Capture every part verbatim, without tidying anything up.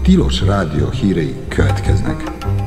Tilos Rádió hírei következnek.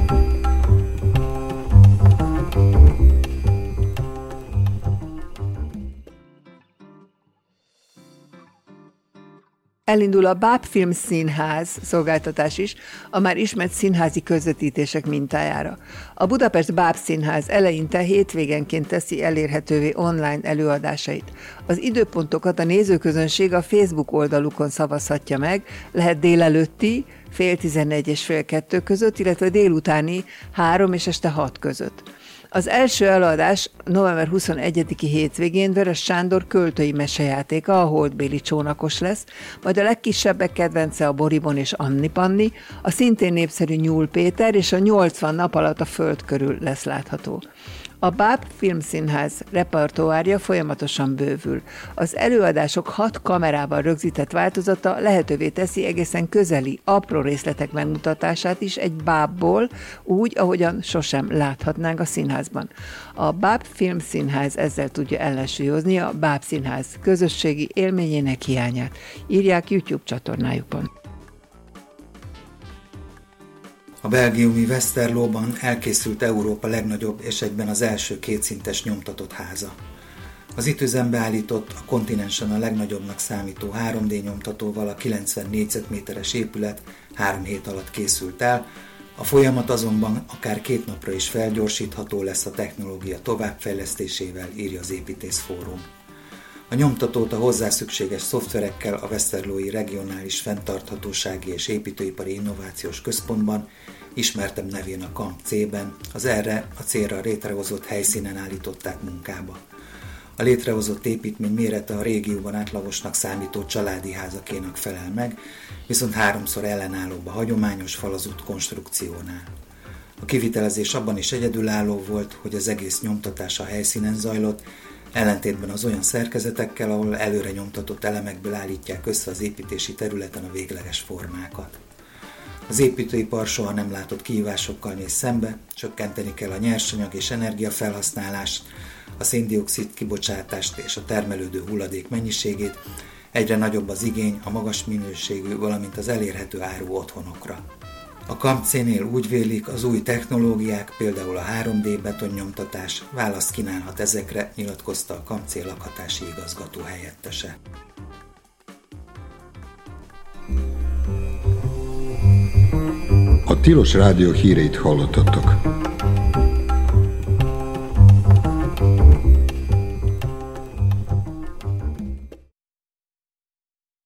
Elindul a Báb Film Színház szolgáltatás is, a már ismert színházi közvetítések mintájára. A Budapest Báb Színház eleinte hétvégenként teszi elérhetővé online előadásait. Az időpontokat a nézőközönség a Facebook oldalukon szavazhatja meg, lehet délelőtti, fél tizenegy és fél kettő között, illetve délutáni három és este hat között. Az első előadás november huszonegyediki hétvégén Vörös Sándor költői mesejátéka, a Holdbéli csónakos lesz, majd a legkisebbek kedvence a Boribon és Anni Panni, a szintén népszerű Nyúl Péter és a nyolcvan nap alatt a föld körül lesz látható. A Báb Filmszínház repertoárja folyamatosan bővül. Az előadások hat kamerával rögzített változata lehetővé teszi egészen közeli, apró részletek megmutatását is egy bábból, úgy, ahogyan sosem láthatnánk a színházban. A Báb Filmszínház ezzel tudja ellensúlyozni a Báb Színház közösségi élményének hiányát, írják YouTube csatornájukon. A belgiumi Westerlóban elkészült Európa legnagyobb és egyben az első kétszintes nyomtatott háza. Az itt üzembe állított, a kontinensen a legnagyobbnak számító három dé nyomtatóval a kilencven négyzetméteres épület három hét alatt készült el, a folyamat azonban akár két napra is felgyorsítható lesz a technológia továbbfejlesztésével, írja az Építészfórum. A nyomtatót a hozzá szükséges szoftverekkel a Westerlói Regionális Fenntarthatósági és Építőipari Innovációs Központban, ismertebb nevén a Kamp C-ben, az erre a célra létrehozott helyszínen állították munkába. A létrehozott építmény mérete a régióban átlagosnak számító családi házakénak felel meg, viszont háromszor ellenállóbb a hagyományos falazút konstrukciónál. A kivitelezés abban is egyedülálló volt, hogy az egész nyomtatás a helyszínen zajlott, ellentétben az olyan szerkezetekkel, ahol előre nyomtatott elemekből állítják össze az építési területen a végleges formákat. Az építőipar soha nem látott kihívásokkal néz szembe, csökkenteni kell a nyersanyag és energiafelhasználást, a széndioxid kibocsátást és a termelődő hulladék mennyiségét, egyre nagyobb az igény a magas minőségű, valamint az elérhető áru otthonokra. A Kamp C-nél úgy vélik, az új technológiák, például a három dé betonnyomtatás választ kínálhat ezekre, nyilatkozta a Kamp C lakhatási igazgató helyettese. A Tilos Rádió híreit hallottatok.